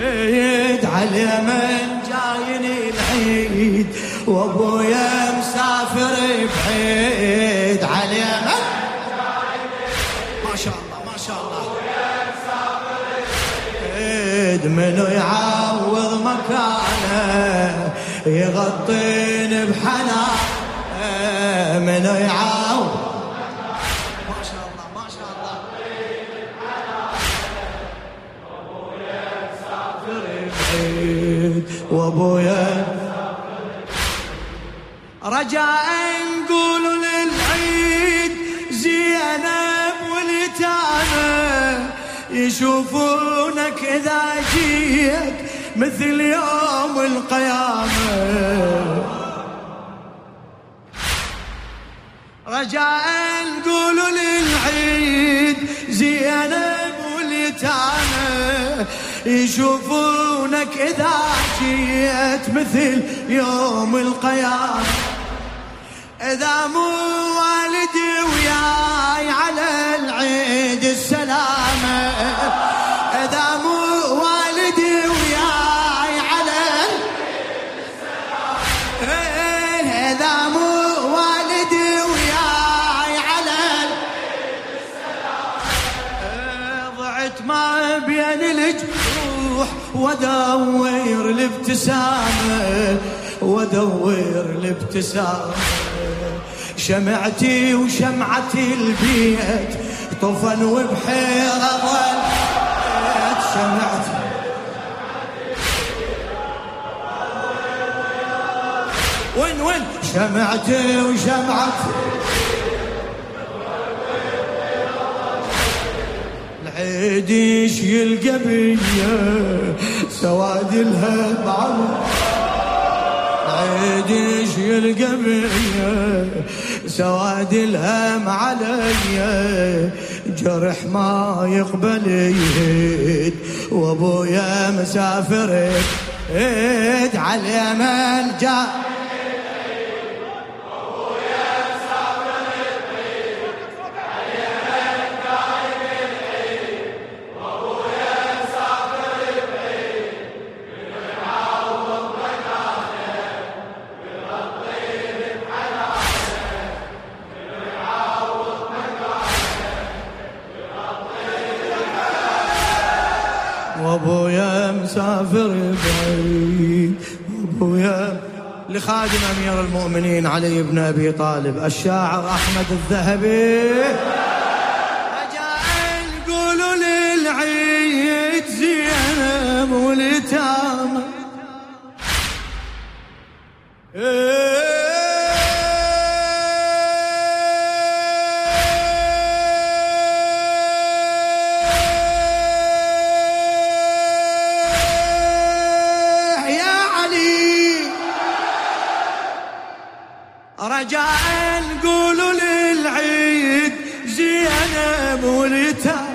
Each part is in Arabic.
عيد على اليمن جايني العيد وابويا مسافر بعيد على اليمن. ما شاء الله ما شاء الله. عيد منو يعوض مكانه يغطيني بحنان منو يعوض. ما شاء الله ما شاء الله. وابويا رجاء نقولوا للعيد زينب واليتامى يشوفونك اذا جيت مثل يوم القيامة. رجاء نقولوا للعيد زينب واليتامى يشوفونك إذا جيت مثل يوم القيامة. إذا مو والدي وياي على العيد السلامة. إذا مو والدي وياي على العيد السلامة. إذا مو والدي وياي على العيد السلامة. ضعت ما بين الجروح وادور الابتسامة وادور الابتسامة. شمعتي وشمعتي البيت طفن وبحيرة ظلت. شمعتي وين شمعتي وشمعتي العيد يشيل قبية سواد الهب عمر. العيد يشيل قبية سواد الهم علي جرح ما يقبل يهد وابويا مسافر بعيد على اليمن جاء. وابويا مسافر بعيد وابويا. لخادم امير المؤمنين علي بن ابي طالب الشاعر احمد الذهبي. رجاء نقولوا للعيد زينب واليتامى رجاء نقولوا للعيد زينب واليتامى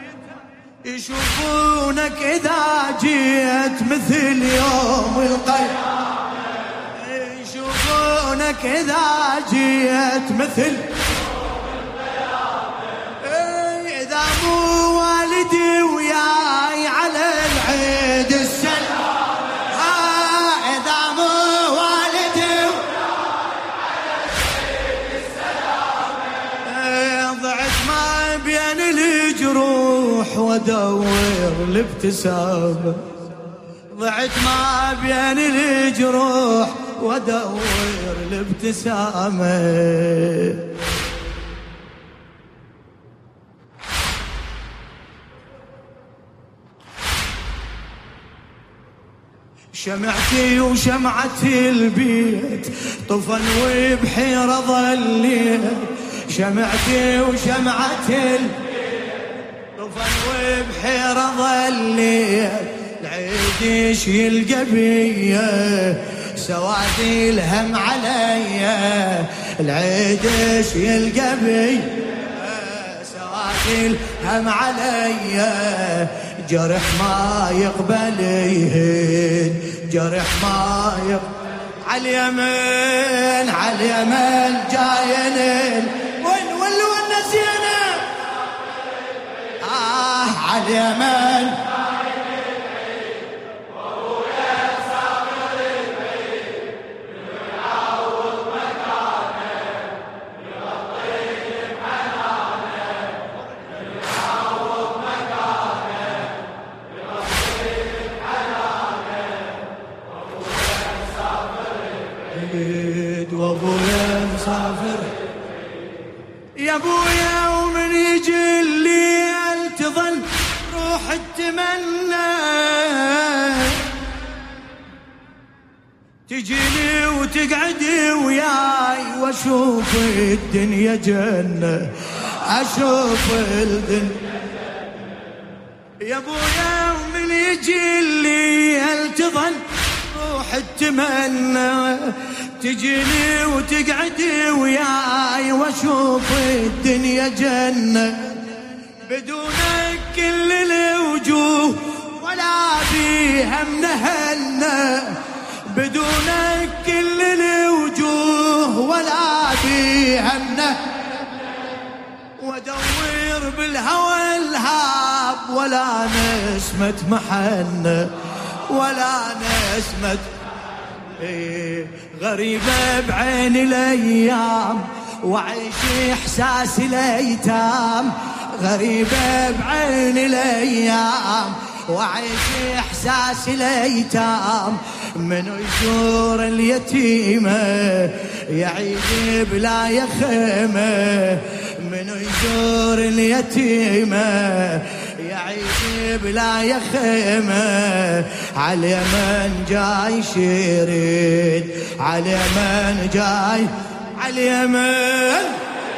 يشوفونك إذا جيت مثل يوم القيامة. يشوفونك إذا جيت مثل يوم القيامة. إذا مو والدي وياي على العيد السلامة. إذا مو والدي بين الجروح وادور الابتسامة. ضعت ما بين الجروح وادور الابتسامة. شمعتي وشمعتي البيت طفن وبحيرة ظليت. شمعتي وشمعتي طفن وبحيرة ظليت. العيد يشيل قبية سوادي الهم علي. العيد يشيل قبية سوادي الهم علي جرح ما يقبل يهد جرح ما يقبل. عاليمن عاليمن جايين وين زينب. عاليمن يا ابويا ومن يجي الليل تظل روح تتمنى تجيني وتقعدي وياي واشوف الدنيا جنة اشوف الدنيا. يا ابويا ومن يجي الليل تظل روح تتمنى تجيني وتقعدي وياي واشوف الدنيا جنة بدونك كل الوجوه ولا بيها منهنة بدونك كل الوجوه ولا بيها منهنة وادور بالهوى الهاب ولا نسمة محنة ولا نسمة غريبة بعين الأيام وعيش إحساس الأيتام غريبة بعين الأيام وعيش إحساس الأيتام من يزور اليتيمة يعيد بلا يخيمة من يزور اليتيمة يعيش بلا يخيمة على من جاي شريد على من جاي على من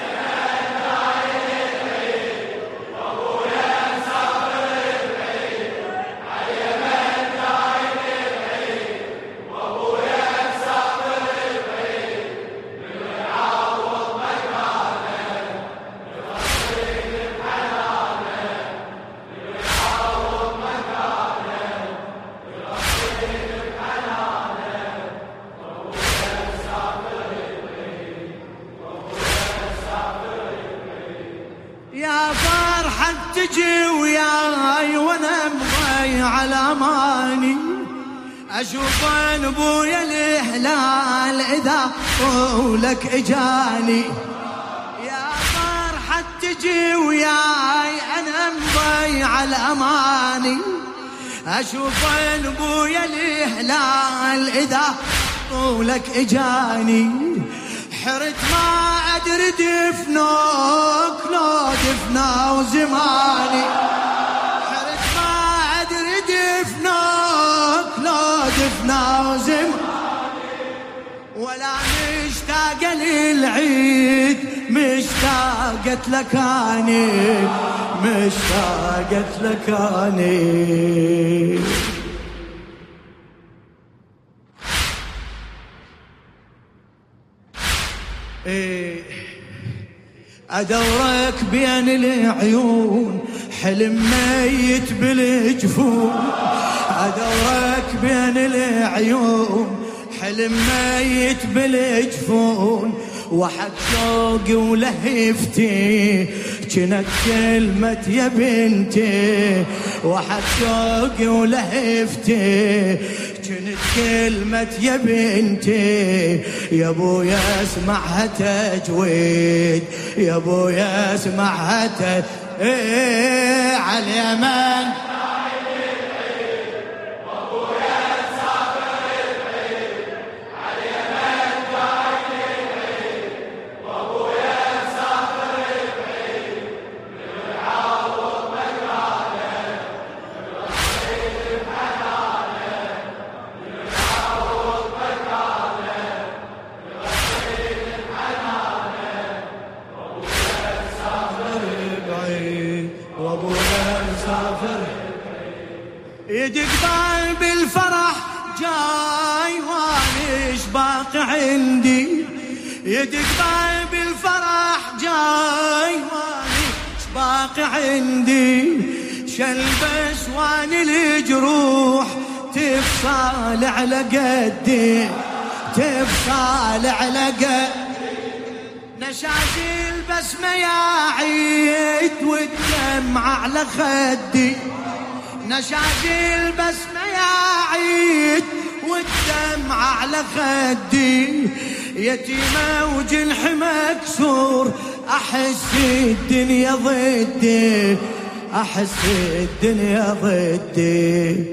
يا فرحة تجي وياي وانا مضيع الاماني اشوف ابويا الهلال اذا طولك اجاني يا فرحة تجي وياي انا مضيع الاماني اشوف ابويا الهلال اذا طولك اجاني حرت ما ادري دفنوك لو دفنوا زماني حرت ما ادري دفنوك لو دفنوا زماني ولا مشتاقة للعيد مشتاقت لك اني مشتاقت لك اني أدورك بين العيون حلم ميت بالجفون أدورك بين العيون حلم ميت بالجفون وحق شوقي ولهفتي كنت كلمة يا بنتي وحق شوقي ولهفتي كنت كلمة يا بنتي يا ابويا اسمعها تجويد يا ابويا اسمعها على اليمن يدق باب الفرح جاي وانيش باقي عندي يدق باب الفرح جاي وانيش باقي عندي شلبس واني الجروح تفصال على قدي تفصال على قدي نشاجي البسمة يا عيد والدمع على خدي نشاجي البسمة يا عيد والدمع على خدي يتيمة وجنح مكسور أحس الدنيا ضدي أحس الدنيا ضدي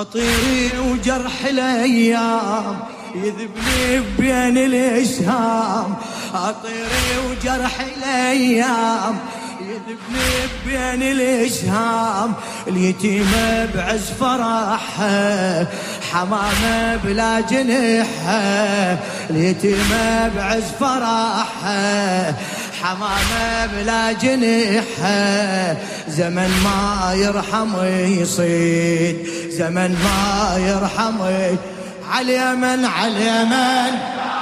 أطيري وجرح الأيام يذبني بين الإسهام، أطيري وجرح الأيام يذبني بين الإسهام. اليتيمة بعز فرحها حمامة بلا جنحها، اليتيمة بعز فرحها حمامة بلا جنحها. زمن ما يرحم يصيد، زمن ما يرحم عاليمن عاليمن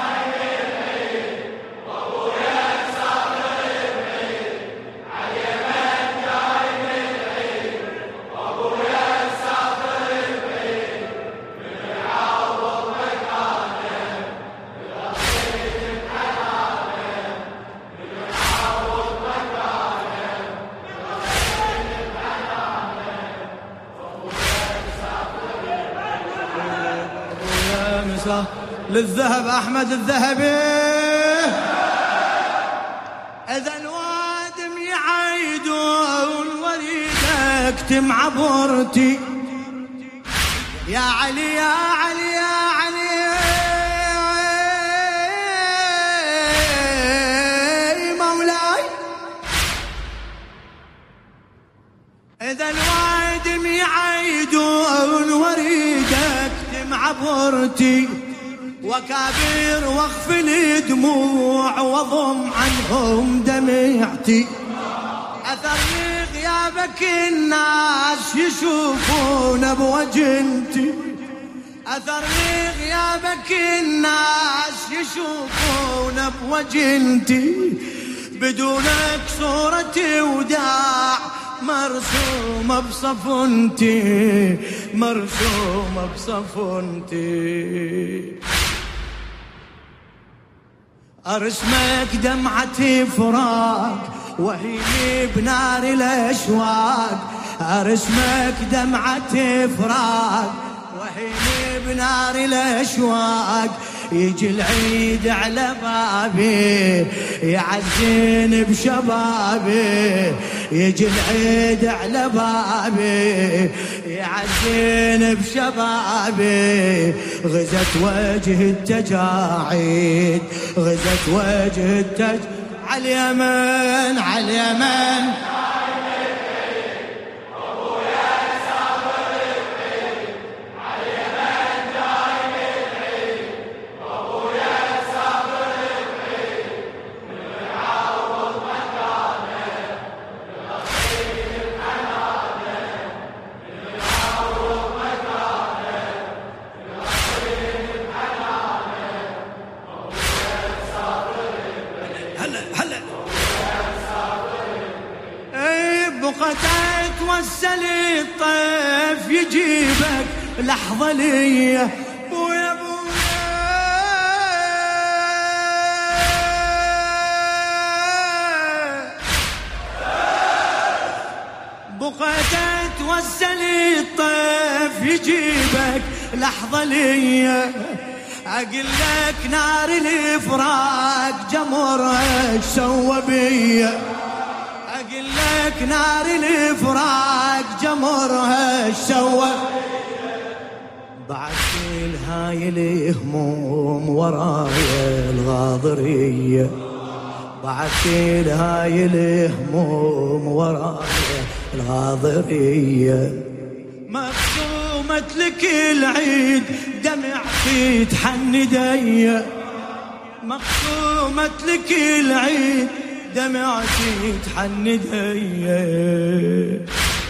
للذهب أحمد الذهبي. إذا الوادم يعيدون وريدك تمعبرتي يا علي يا علي يا علي مولاي. إذا الوادم يعيدون وريدك تمعبرتي وكابير واغفل دموع وضم عنهم دمعتي. أثرني غيابك الناس يشوفون بوجنتي، أثرني غيابك الناس يشوفون بوجنتي. بدونك صورتي وداع مرسومة بصفنتي، مرسومة بصفنتي. أرسمك دمعتي فراق وهيني بنار الأشواق، أرسمك دمعتي فراق وهيني بنار الأشواق. يجي العيد على بابي يعزين بشبابي، يجي العيد على بابي يعزين بشبابي. غزت وجه التجاعيد، غزت وجه عاليمن عاليمن بقتك توسل الطيف يجيبك لحظة ليا بويا بويا. بقتك توسل الطيف يجيبك لحظة ليا. أقول لك نار الإفراق جمرك سوى بيا، أقول لك نار الإفراق جمرها سوى. بعد كل هاي الهموم ورايا الغاضرية، بعد كل هاي الهموم ورايا الغاضرية. مقسومة لك العيد دمعتي تحندي، مقسومة لك العيد دمعتي تحندي.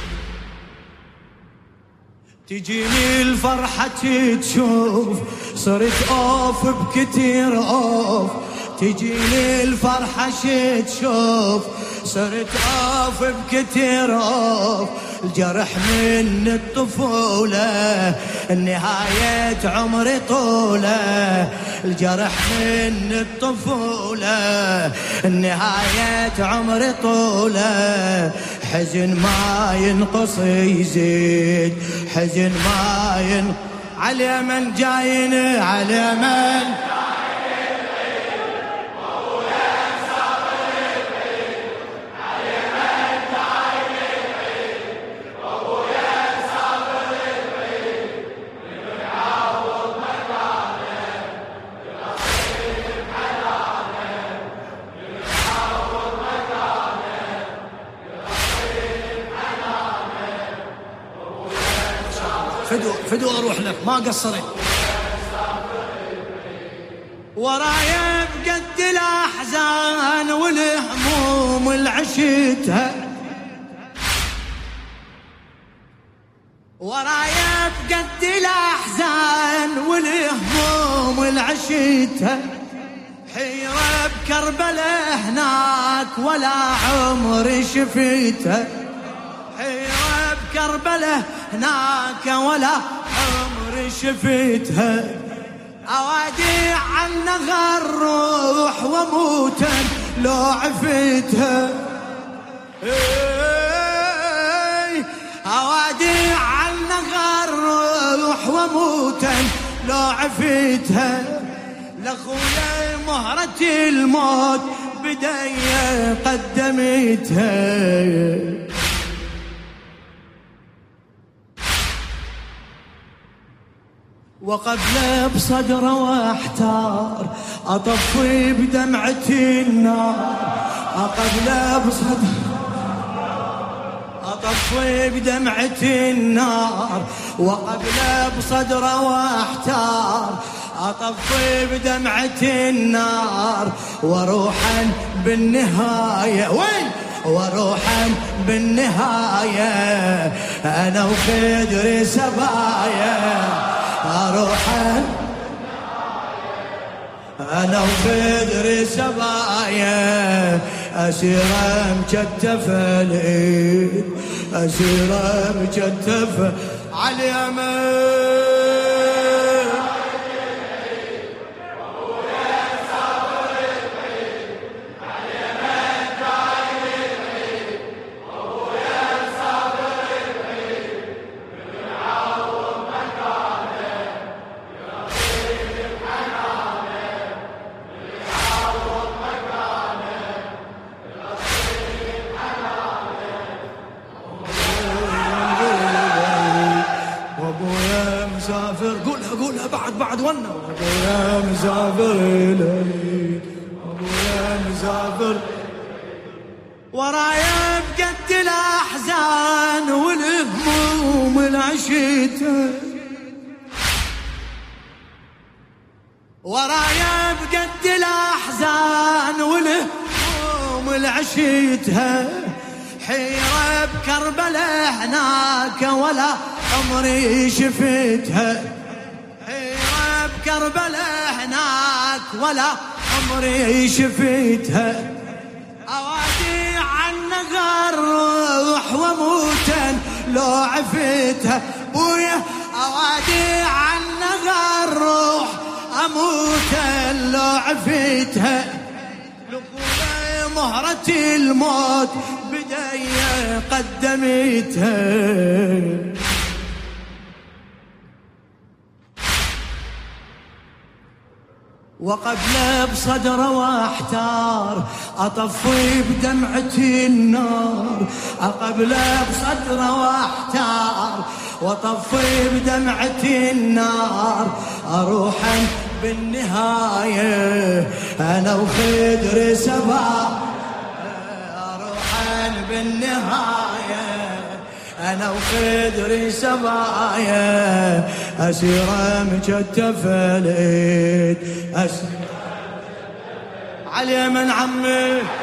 تجيني الفرحة تشوف صرت اوف بكتير اوف، تجيني الفرحة تشوف صرت اوف بكتير اوف. الجرح من الطفولة النهاية عمري طولة، الجرح من الطفولة النهاية عمري طولة. حزن ما ينقص يزيد، حزن ما ينقص. عاليمن جاين عاليمن فدو أروح لك ما قصرت. ورايا بقد الأحزان والهموم العشتها، ورايا بقد الأحزان والهموم العشتها، حيرة بكربلة هناك ولا عمري شفتها، حيرة بكربلة هناك ولا عمري شفتها، أوديع عنها الروح وموتا لو عفتها، أوديع عنها الروح وموتا لو عفتها، لأخويا مهرة الموت بداية قدمتها، وقبل بصدره واحتار أطفي بدمعتي النار، قبل بصدره أطفي بدمعتي النار، وقبل بصدره واحتار أطفي بدمعتي النار، وروحا بالنهاية وين وروحا بالنهاية أنا وخدري سبايا، أروحا أنا وخدري سبايا، أسيرة مكتفة الإيد أسيرة مكتفة على اليمين، قولها بعد ونا، أبويا مسافر إلي أبويا مسافر، ورايا بقد الأحزان والهموم العشتها، ورايا بقد الأحزان والهموم العشتها، حيرة بكربلة هناك ولا عمري شفتها، حيرة بكربلة هناك ولا عمري شفتها، أوديع عنها الروح وموتا لو عفتها، بويا أوديع عنها الروح أموتا لو عفتها، لأخويا مهرة الموت بداية قدمتها، وقبل بصدره واحتار أطفي بدمعتي النار، قبل بصدره واحتار وطفي بدمعتي النار، أروحا بالنهاية أنا وخدري سبا، أروحا بالنهاية أنا وخدري سبايا، أسيرة مكتفة الإيد على اليمن عمي.